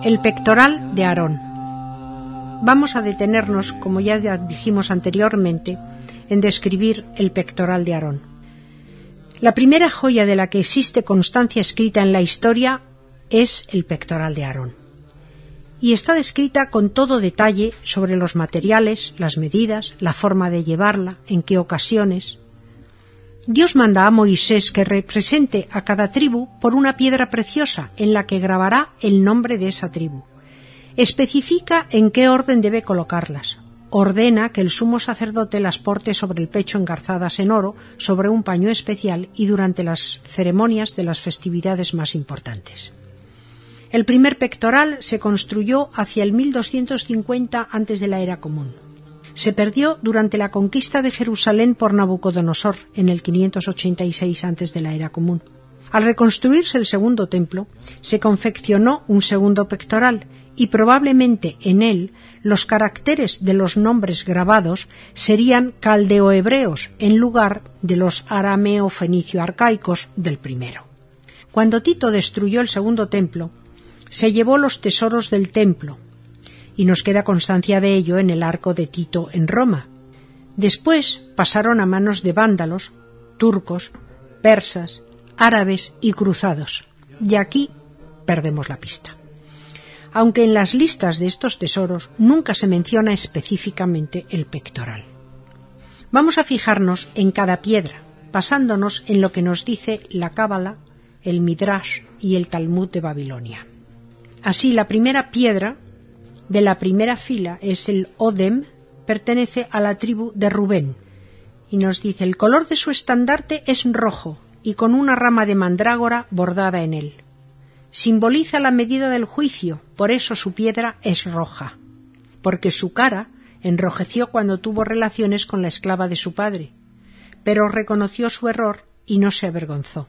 El pectoral de Aarón. Vamos a detenernos, como ya dijimos anteriormente, en describir el pectoral de Aarón. La primera joya de la que existe constancia escrita en la historia es el pectoral de Aarón. Y está descrita con todo detalle sobre los materiales, las medidas, la forma de llevarla, en qué ocasiones. Dios manda a Moisés que represente a cada tribu por una piedra preciosa en la que grabará el nombre de esa tribu. Especifica en qué orden debe colocarlas. Ordena que el sumo sacerdote las porte sobre el pecho engarzadas en oro, sobre un paño especial y durante las ceremonias de las festividades más importantes. El primer pectoral se construyó hacia el 1250 antes de la era común. Se perdió durante la conquista de Jerusalén por Nabucodonosor en el 586 antes de la era común. Al reconstruirse el segundo templo, se confeccionó un segundo pectoral y probablemente en él los caracteres de los nombres grabados serían caldeo-hebreos en lugar de los arameo-fenicio-arcaicos del primero. Cuando Tito destruyó el segundo templo, se llevó los tesoros del templo, y nos queda constancia de ello en el arco de Tito en Roma. Después pasaron a manos de vándalos, turcos, persas, árabes y cruzados, y aquí perdemos la pista. Aunque en las listas de estos tesoros nunca se menciona específicamente el pectoral. Vamos a fijarnos en cada piedra, basándonos en lo que nos dice la Cábala, el Midrash y el Talmud de Babilonia. Así, la primera piedra de la primera fila es el Odem, pertenece a la tribu de Rubén, y nos dice: el color de su estandarte es rojo y con una rama de mandrágora bordada en él. Simboliza la medida del juicio, por eso su piedra es roja, porque su cara enrojeció cuando tuvo relaciones con la esclava de su padre, pero reconoció su error y no se avergonzó.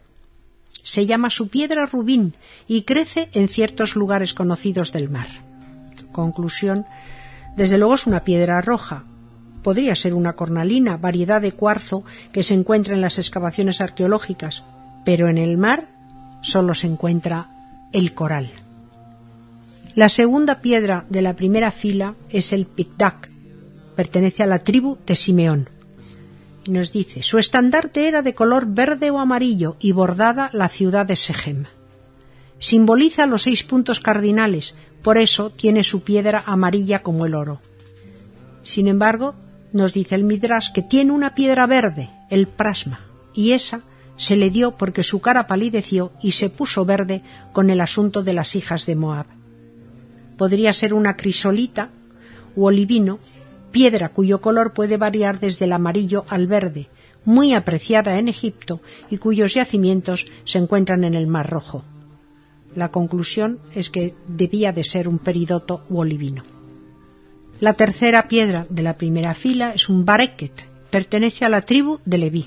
Se llama su piedra rubín y crece en ciertos lugares conocidos del mar. Conclusión: desde luego es una piedra roja. Podría ser una cornalina, variedad de cuarzo que se encuentra en las excavaciones arqueológicas, pero en el mar solo se encuentra el coral. La segunda piedra de la primera fila es el Pitdak, pertenece a la tribu de Simeón. Y nos dice: su estandarte era de color verde o amarillo y bordada la ciudad de Sechem. Simboliza los 6 puntos cardinales, por eso tiene su piedra amarilla como el oro. Sin embargo, nos dice el Midrash que tiene una piedra verde, el prasma, y esa se le dio porque su cara palideció y se puso verde con el asunto de las hijas de Moab. Podría ser una crisolita u olivino, piedra cuyo color puede variar desde el amarillo al verde, muy apreciada en Egipto y cuyos yacimientos se encuentran en el Mar Rojo. La conclusión es que debía de ser un peridoto u olivino. La tercera piedra de la primera fila es un bareket, pertenece a la tribu de Leví.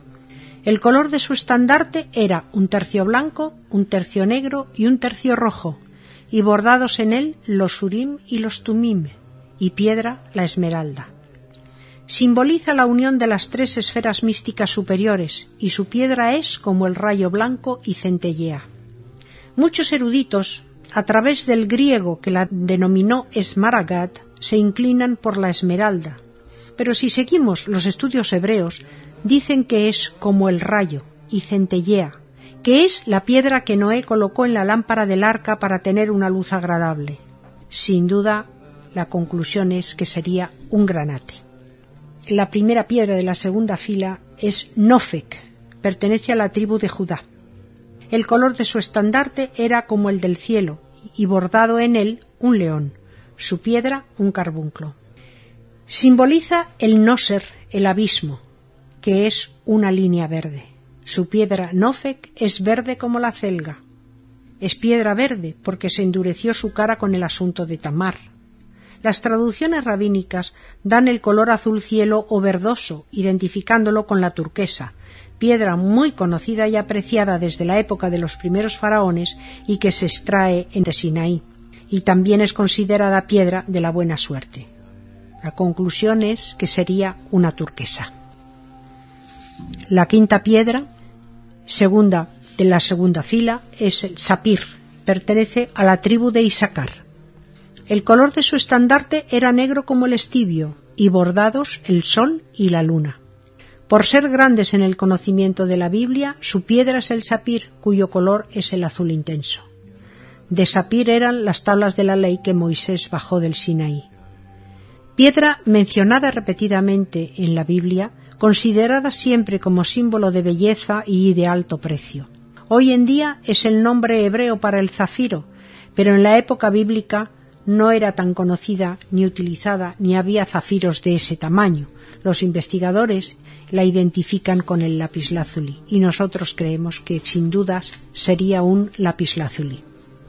El color de su estandarte era un tercio blanco, un tercio negro y un tercio rojo, y bordados en él los urim y los tumim, y piedra la esmeralda. Simboliza la unión de las 3 esferas místicas superiores, y su piedra es como el rayo blanco y centellea. Muchos eruditos, a través del griego que la denominó esmaragat, se inclinan por la esmeralda, pero si seguimos los estudios hebreos, dicen que es como el rayo y centellea, que es la piedra que Noé colocó en la lámpara del arca para tener una luz agradable. Sin duda, la conclusión es que sería un granate. La primera piedra de la segunda fila es Nofek, pertenece a la tribu de Judá. El color de su estandarte era como el del cielo y bordado en él un león, su piedra un carbunclo. Simboliza el Noser, el abismo, que es una línea verde. Su piedra Nofek es verde como la celga. Es piedra verde porque se endureció su cara con el asunto de Tamar. Las traducciones rabínicas dan el color azul cielo o verdoso, identificándolo con la turquesa, piedra muy conocida y apreciada desde la época de los primeros faraones y que se extrae en Sinaí, y también es considerada piedra de la buena suerte. La conclusión es que sería una turquesa. La quinta piedra, segunda de la segunda fila, es el sapir, pertenece a la tribu de Isaacar. El color de su estandarte era negro como el estivio y bordados el sol y la luna. Por ser grandes en el conocimiento de la Biblia, su piedra es el sapir, cuyo color es el azul intenso. De sapir eran las tablas de la ley que Moisés bajó del Sinaí. Piedra mencionada repetidamente en la Biblia, considerada siempre como símbolo de belleza y de alto precio. Hoy en día es el nombre hebreo para el zafiro, pero en la época bíblica no era tan conocida ni utilizada, ni había zafiros de ese tamaño. Los investigadores la identifican con el lapislázuli y nosotros creemos que sin dudas sería un lapislázuli.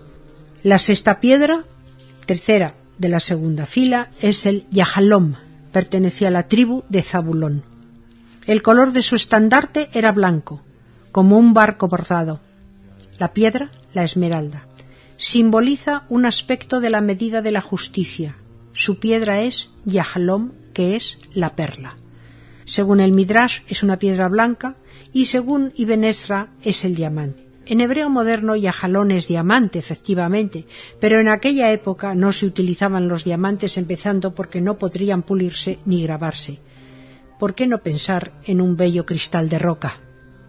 La sexta piedra, tercera de la segunda fila, es el yahalom, pertenecía a la tribu de Zabulón. El color de su estandarte era blanco, como un barco bordado. La piedra, la esmeralda, simboliza un aspecto de la medida de la justicia. Su piedra es yahalom, que es la perla. Según el Midrash es una piedra blanca y según Ibn Ezra es el diamante. En hebreo moderno yahalón es diamante, efectivamente, pero en aquella época no se utilizaban los diamantes, empezando porque no podrían pulirse ni grabarse. ¿Por qué no pensar en un bello cristal de roca?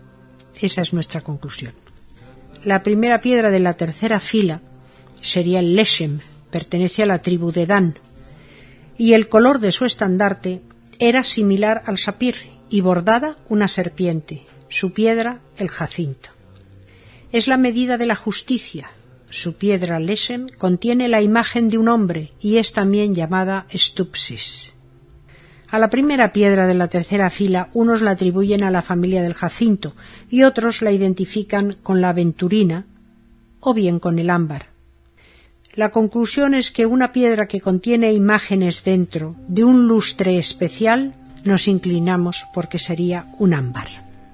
Esa es nuestra conclusión. La primera piedra de la tercera fila sería el leshem, pertenece a la tribu de Dan, y el color de su estandarte era similar al sapir y bordada una serpiente, su piedra el jacinto. Es la medida de la justicia. Su piedra leshem contiene la imagen de un hombre y es también llamada stupsis. A la primera piedra de la tercera fila unos la atribuyen a la familia del jacinto y otros la identifican con la aventurina o bien con el ámbar. La conclusión es que una piedra que contiene imágenes dentro de un lustre especial nos inclinamos porque sería un ámbar.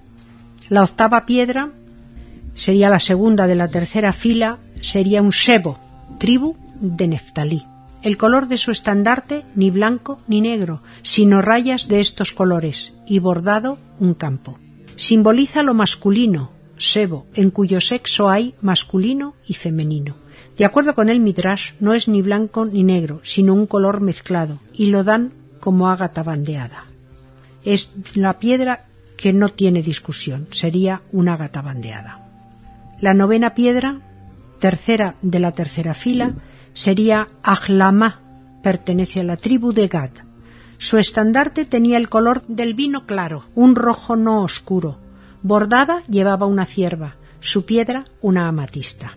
La octava piedra sería la segunda de la tercera fila, sería un shebo, tribu de Neftalí. El color de su estandarte ni blanco ni negro, sino rayas de estos colores, y bordado un campo. Simboliza lo masculino, shebo, en cuyo sexo hay masculino y femenino. De acuerdo con el Midrash, no es ni blanco ni negro, sino un color mezclado, y lo dan como ágata bandeada. Es la piedra que no tiene discusión, sería una ágata bandeada. La novena piedra, tercera de la tercera fila, sería Ahlamá, pertenece a la tribu de Gad. Su estandarte tenía el color del vino claro, un rojo no oscuro. Bordada llevaba una cierva, su piedra una amatista.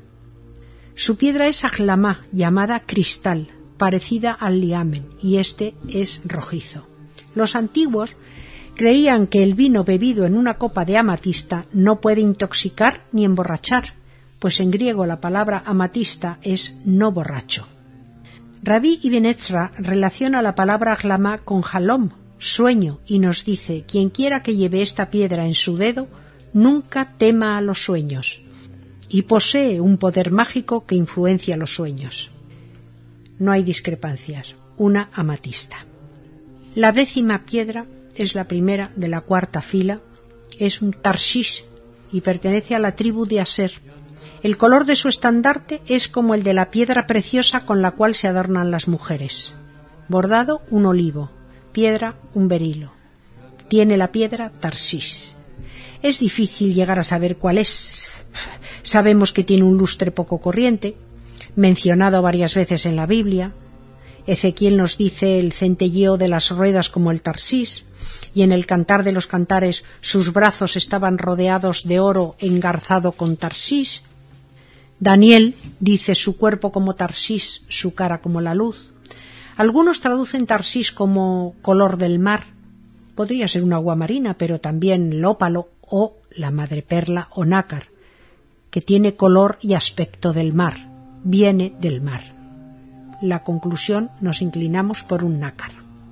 Su piedra es Ahlamá, llamada cristal, parecida al liamen, y este es rojizo. Los antiguos creían que el vino bebido en una copa de amatista no puede intoxicar ni emborrachar, pues en griego la palabra amatista es no borracho. Rabí Ibn Ezra relaciona la palabra ahlamá con halom, sueño, y nos dice: quien quiera que lleve esta piedra en su dedo, nunca tema a los sueños, y posee un poder mágico que influencia los sueños. No hay discrepancias, una amatista. La décima piedra es la primera de la cuarta fila, es un tarshish y pertenece a la tribu de Aser. El color de su estandarte es como el de la piedra preciosa con la cual se adornan las mujeres. Bordado un olivo, piedra un berilo. Tiene la piedra Tarshish. Es difícil llegar a saber cuál es. Sabemos que tiene un lustre poco corriente, mencionado varias veces en la Biblia. Ezequiel nos dice el centelleo de las ruedas como el Tarshish, y en el Cantar de los Cantares sus brazos estaban rodeados de oro engarzado con Tarshish. Daniel dice su cuerpo como Tarshish, su cara como la luz. Algunos traducen Tarshish como color del mar. Podría ser un agua marina, pero también el ópalo o la madreperla o nácar, que tiene color y aspecto del mar, viene del mar. La conclusión, nos inclinamos por un nácar.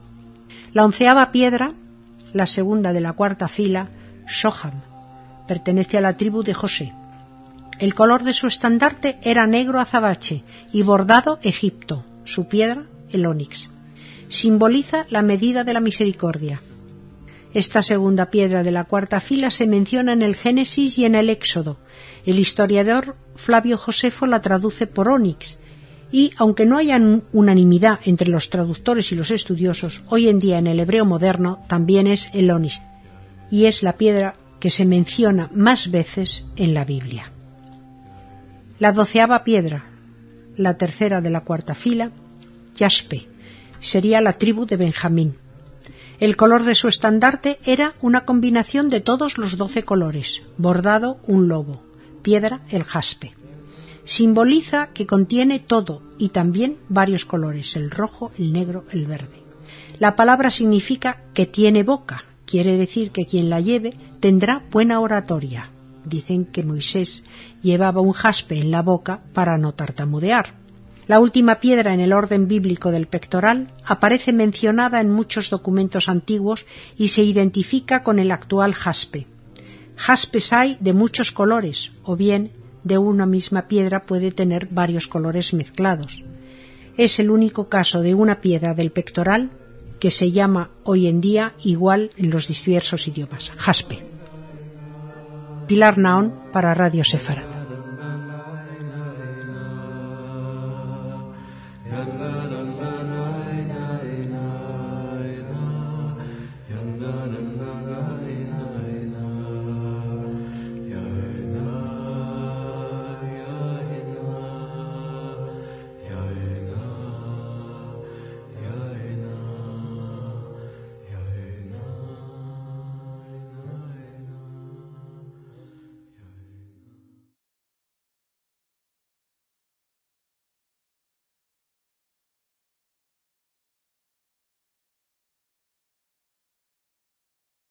La onceava piedra, la segunda de la cuarta fila, Shoham, pertenece a la tribu de José. El color de su estandarte era negro azabache y bordado Egipto, su piedra el ónix. Simboliza la medida de la misericordia. Esta segunda piedra de la cuarta fila se menciona en el Génesis y en el Éxodo. El historiador Flavio Josefo la traduce por ónix, y aunque no haya unanimidad entre los traductores y los estudiosos, hoy en día en el hebreo moderno también es el ónix, y es la piedra que se menciona más veces en la Biblia. La 12ª piedra, la tercera de la cuarta fila, Jaspe, sería la tribu de Benjamín. El color de su estandarte era una combinación de todos los 12 colores, bordado un lobo, piedra el jaspe. Simboliza que contiene todo y también varios colores, el rojo, el negro, el verde. La palabra significa que tiene boca, quiere decir que quien la lleve tendrá buena oratoria. Dicen que Moisés llevaba un jaspe en la boca para no tartamudear. La última piedra en el orden bíblico del pectoral aparece mencionada en muchos documentos antiguos y se identifica con el actual jaspe. Jaspes hay de muchos colores, o bien de una misma piedra puede tener varios colores mezclados. Es el único caso de una piedra del pectoral que se llama hoy en día igual en los diversos idiomas, jaspe. Pilar Naón para Radio Sefarad.